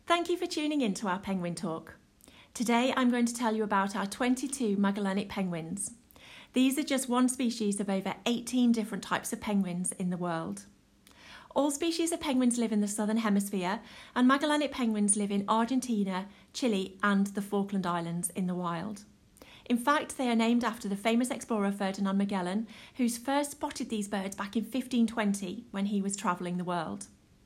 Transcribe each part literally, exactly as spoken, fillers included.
Thank you for tuning in to our Penguin Talk. Today I'm going to tell you about our twenty-two Magellanic penguins. These are just one species of over eighteen different types of penguins in the world. All species of penguins live in the southern hemisphere, and Magellanic penguins live in Argentina, Chile and the Falkland Islands in the wild. In fact, they are named after the famous explorer Ferdinand Magellan, who first spotted these birds back in fifteen twenty when he was travelling the world.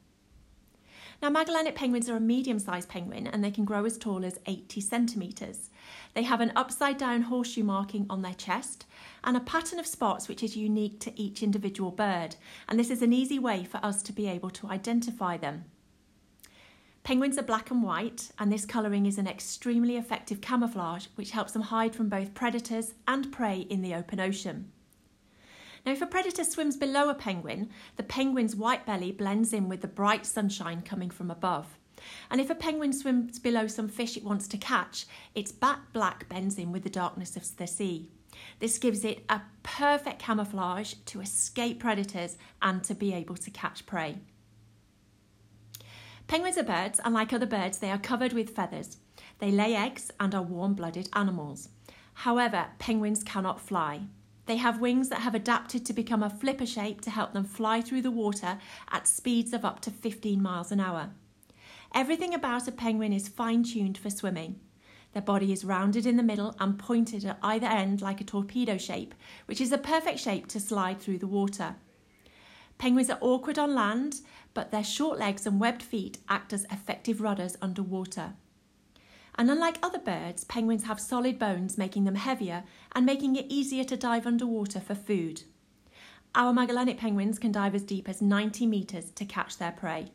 Now, Magellanic penguins are a medium-sized penguin and they can grow as tall as eighty centimetres. They have an upside-down horseshoe marking on their chest and a pattern of spots which is unique to each individual bird, and this is an easy way for us to be able to identify them. Penguins are black and white, and this colouring is an extremely effective camouflage which helps them hide from both predators and prey in the open ocean. Now, if a predator swims below a penguin, the penguin's white belly blends in with the bright sunshine coming from above. And if a penguin swims below some fish it wants to catch, its back black blends in with the darkness of the sea. This gives it a perfect camouflage to escape predators and to be able to catch prey. Penguins are birds, and like other birds, they are covered with feathers. They lay eggs and are warm-blooded animals. However, penguins cannot fly. They have wings that have adapted to become a flipper shape to help them fly through the water at speeds of up to fifteen miles an hour. Everything about a penguin is fine-tuned for swimming. Their body is rounded in the middle and pointed at either end like a torpedo shape, which is a perfect shape to slide through the water. Penguins are awkward on land, but their short legs and webbed feet act as effective rudders underwater. And unlike other birds, penguins have solid bones, making them heavier and making it easier to dive underwater for food. Our Magellanic penguins can dive as deep as ninety metres to catch their prey.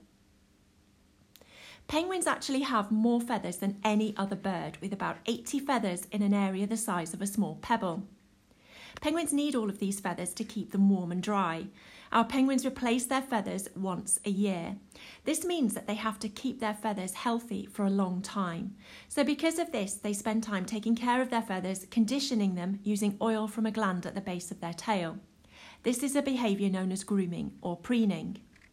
Penguins actually have more feathers than any other bird, with about eighty feathers in an area the size of a small pebble. Penguins need all of these feathers to keep them warm and dry. Our penguins replace their feathers once a year. This means that they have to keep their feathers healthy for a long time. So because of this, they spend time taking care of their feathers, conditioning them using oil from a gland at the base of their tail. This is a behaviour known as grooming or preening.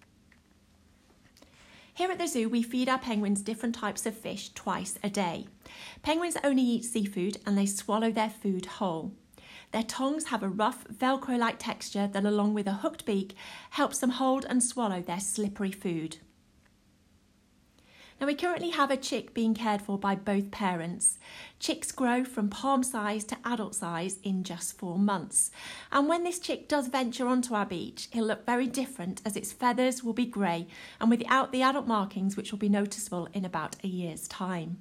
Here at the zoo, we feed our penguins different types of fish twice a day. Penguins only eat seafood and they swallow their food whole. Their tongues have a rough, Velcro-like texture that, along with a hooked beak, helps them hold and swallow their slippery food. Now, we currently have a chick being cared for by both parents. Chicks grow from palm size to adult size in just four months. And when this chick does venture onto our beach, it'll look very different, as its feathers will be grey and without the adult markings, which will be noticeable in about a year's time.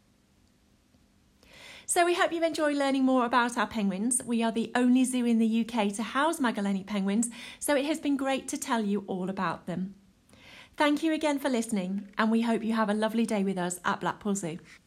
So we hope you've enjoyed learning more about our penguins. We are the only zoo in the U K to house Magellanic penguins, so it has been great to tell you all about them. Thank you again for listening, and we hope you have a lovely day with us at Blackpool Zoo.